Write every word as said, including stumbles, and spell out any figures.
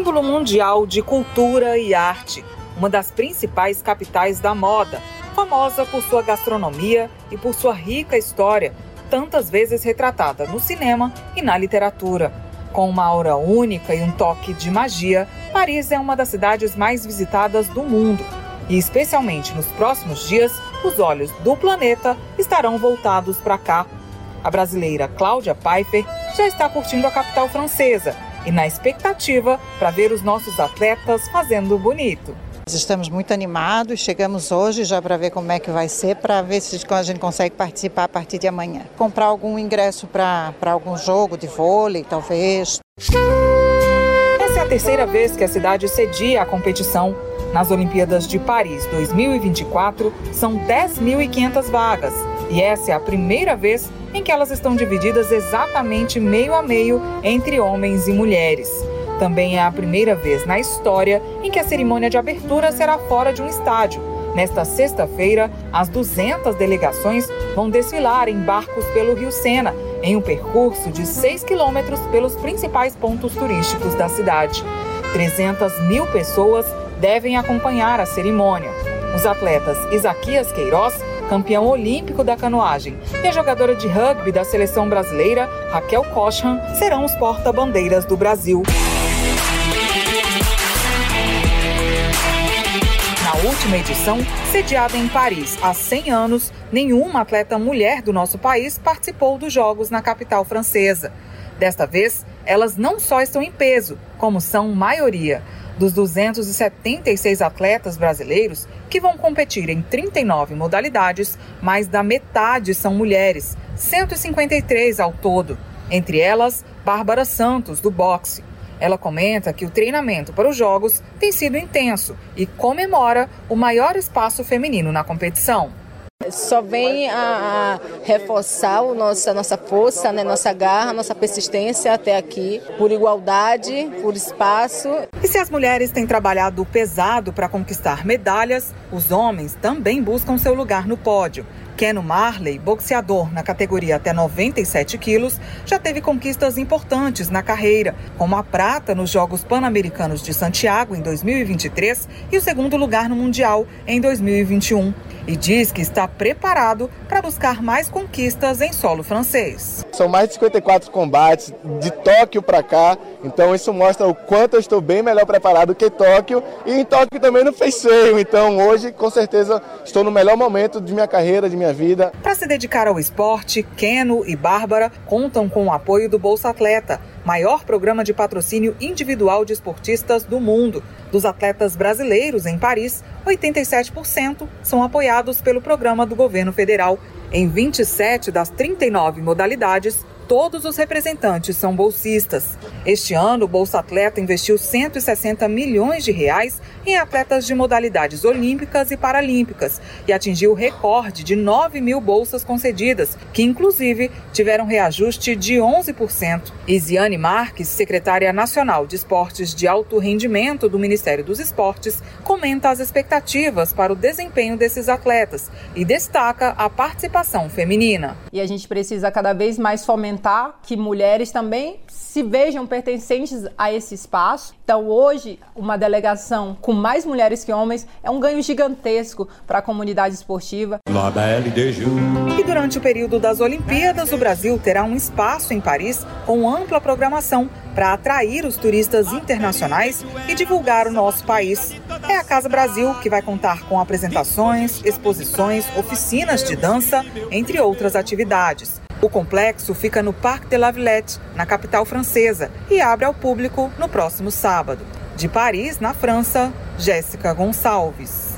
símbolo mundial de cultura e arte, uma das principais capitais da moda, famosa por sua gastronomia e por sua rica história, tantas vezes retratada no cinema e na literatura. Com uma aura única e um toque de magia, Paris é uma das cidades mais visitadas do mundo. E especialmente nos próximos dias, os olhos do planeta estarão voltados para cá. A brasileira Cláudia Pfeiffer já está curtindo a capital francesa e na expectativa para ver os nossos atletas fazendo bonito. Estamos muito animados, chegamos hoje já para ver como é que vai ser, para ver se a gente consegue participar a partir de amanhã. Comprar algum ingresso para para algum jogo de vôlei, talvez. Essa é a terceira vez que a cidade cedia a competição. Nas Olimpíadas de Paris dois mil e vinte e quatro, são dez mil e quinhentas vagas. E essa é a primeira vez em que elas estão divididas exatamente meio a meio entre homens e mulheres. Também é a primeira vez na história em que a cerimônia de abertura será fora de um estádio. Nesta sexta-feira, as duzentas delegações vão desfilar em barcos pelo Rio Sena, em um percurso de seis quilômetros pelos principais pontos turísticos da cidade. trezentas mil pessoas devem acompanhar a cerimônia. Os atletas Isaquias Queiroz, campeão olímpico da canoagem, e a jogadora de rugby da seleção brasileira, Raquel Cochan, serão os porta-bandeiras do Brasil. Na última edição, sediada em Paris há cem anos, nenhuma atleta mulher do nosso país participou dos Jogos na capital francesa. Desta vez, elas não só estão em peso, como são maioria. Dos duzentos e setenta e seis atletas brasileiros que vão competir em trinta e nove modalidades, mais da metade são mulheres, cento e cinquenta e três ao todo. Entre elas, Bárbara Santos, do boxe. Ela comenta que o treinamento para os Jogos tem sido intenso e comemora o maior espaço feminino na competição. Só vem a, a reforçar o nosso, a nossa força, né, nossa garra, nossa persistência até aqui, por igualdade, por espaço. E se as mulheres têm trabalhado pesado para conquistar medalhas, os homens também buscam seu lugar no pódio. Ken Marley, boxeador na categoria até noventa e sete quilos, já teve conquistas importantes na carreira, como a prata nos Jogos Pan-Americanos de Santiago em dois mil e vinte e três e o segundo lugar no Mundial em dois mil e vinte e um. E diz que está preparado para buscar mais conquistas em solo francês. São mais de cinquenta e quatro combates de Tóquio para cá, então isso mostra o quanto eu estou bem melhor preparado que Tóquio. E em Tóquio também não fez feio, então hoje com certeza estou no melhor momento de minha carreira, de minha vida. Para se dedicar ao esporte, Keno e Bárbara contam com o apoio do Bolsa Atleta, maior programa de patrocínio individual de esportistas do mundo. Dos atletas brasileiros em Paris, oitenta e sete por cento são apoiados pelo programa do governo federal. Em vinte e sete das trinta e nove modalidades, todos os representantes são bolsistas. Este ano, o Bolsa Atleta investiu cento e sessenta milhões de reais em atletas de modalidades olímpicas e paralímpicas e atingiu o recorde de nove mil bolsas concedidas, que inclusive tiveram reajuste de onze por cento. Isiane Marques, secretária nacional de esportes de alto rendimento do Ministério dos Esportes, comenta as expectativas para o desempenho desses atletas e destaca a participação feminina. E a gente precisa cada vez mais fomentar que mulheres também se vejam pertencentes a esse espaço. Então, hoje, uma delegação com mais mulheres que homens é um ganho gigantesco para a comunidade esportiva. E durante o período das Olimpíadas, o Brasil terá um espaço em Paris com ampla programação para atrair os turistas internacionais e divulgar o nosso país. É a Casa Brasil, que vai contar com apresentações, exposições, oficinas de dança, entre outras atividades. O complexo fica no Parc de la Villette, na capital francesa, e abre ao público no próximo sábado. De Paris, na França, Jéssica Gonçalves.